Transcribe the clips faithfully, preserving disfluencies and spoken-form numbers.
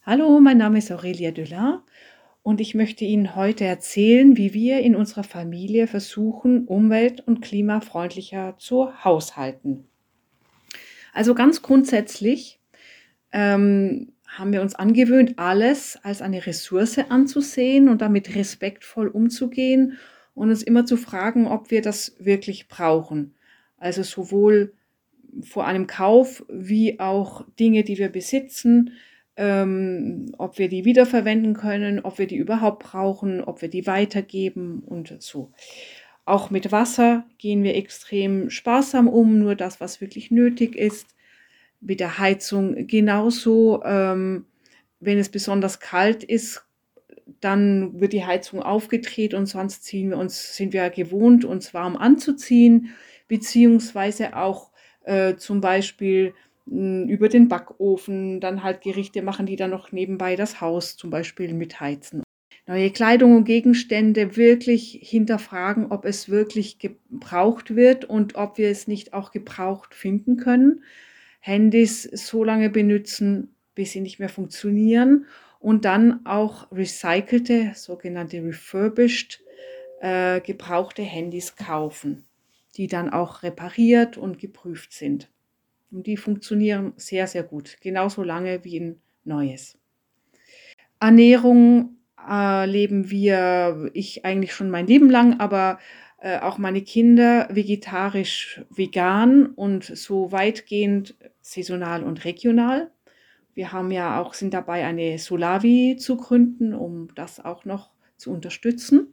Hallo, mein Name ist Aurelia Döllin und ich möchte Ihnen heute erzählen, wie wir in unserer Familie versuchen, umwelt- und klimafreundlicher zu haushalten. Also ganz grundsätzlich ähm, haben wir uns angewöhnt, alles als eine Ressource anzusehen und damit respektvoll umzugehen und uns immer zu fragen, ob wir das wirklich brauchen. Also sowohl vor einem Kauf wie auch Dinge, die wir besitzen, ähm, ob wir die wiederverwenden können, ob wir die überhaupt brauchen, ob wir die weitergeben und so. Auch mit Wasser gehen wir extrem sparsam um, nur das, was wirklich nötig ist. Mit der Heizung genauso. Ähm, wenn es besonders kalt ist, dann wird die Heizung aufgedreht und sonst ziehen wir uns sind wir gewohnt, uns warm anzuziehen, beziehungsweise auch, äh, zum Beispiel, hm, über den Backofen dann halt Gerichte machen, die dann noch nebenbei das Haus zum Beispiel mitheizen. Neue Kleidung und Gegenstände wirklich hinterfragen, ob es wirklich gebraucht wird und ob wir es nicht auch gebraucht finden können. Handys so lange benutzen, bis sie nicht mehr funktionieren und dann auch recycelte, sogenannte refurbished, äh, gebrauchte Handys kaufen, die dann auch repariert und geprüft sind. Und die funktionieren sehr, sehr gut, genauso lange wie 'n neues. Ernährung, äh, leben wir ich eigentlich schon mein Leben lang, aber, äh, auch meine Kinder vegetarisch, vegan und so weitgehend saisonal und regional. Wir haben ja auch sind dabei, eine Solavi zu gründen, um das auch noch zu unterstützen.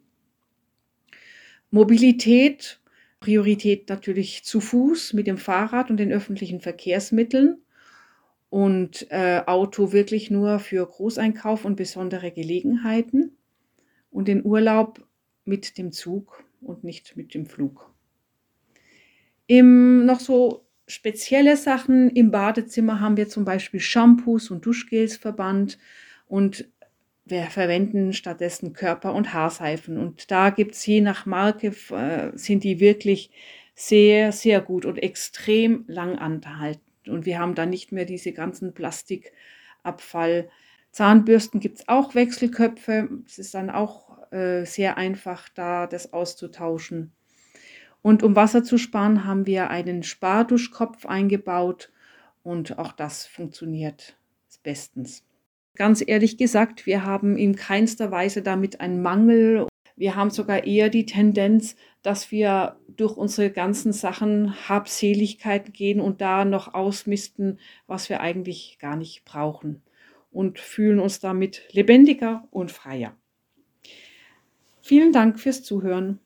Mobilität, Priorität natürlich zu Fuß mit dem Fahrrad und den öffentlichen Verkehrsmitteln und, äh, Auto wirklich nur für Großeinkauf und besondere Gelegenheiten und den Urlaub mit dem Zug und nicht mit dem Flug. Im noch so spezielle Sachen im Badezimmer haben wir zum Beispiel Shampoos und Duschgels verbannt und wir verwenden stattdessen Körper und Haarseifen. Und da gibt's je nach Marke f äh, sind die wirklich sehr, sehr gut und extrem lang anhaltend. Und wir haben dann nicht mehr diese ganzen Plastikabfall. Zahnbürsten gibt's auch Wechselköpfe. Es ist dann auch, äh, sehr einfach, da das auszutauschen. Und um Wasser zu sparen, haben wir einen Sparduschkopf eingebaut und auch das funktioniert bestens. Ganz ehrlich gesagt, wir haben in keinster Weise damit einen Mangel. Wir haben sogar eher die Tendenz, dass wir durch unsere ganzen Sachen Habseligkeiten gehen und da noch ausmisten, was wir eigentlich gar nicht brauchen und fühlen uns damit lebendiger und freier. Vielen Dank fürs Zuhören.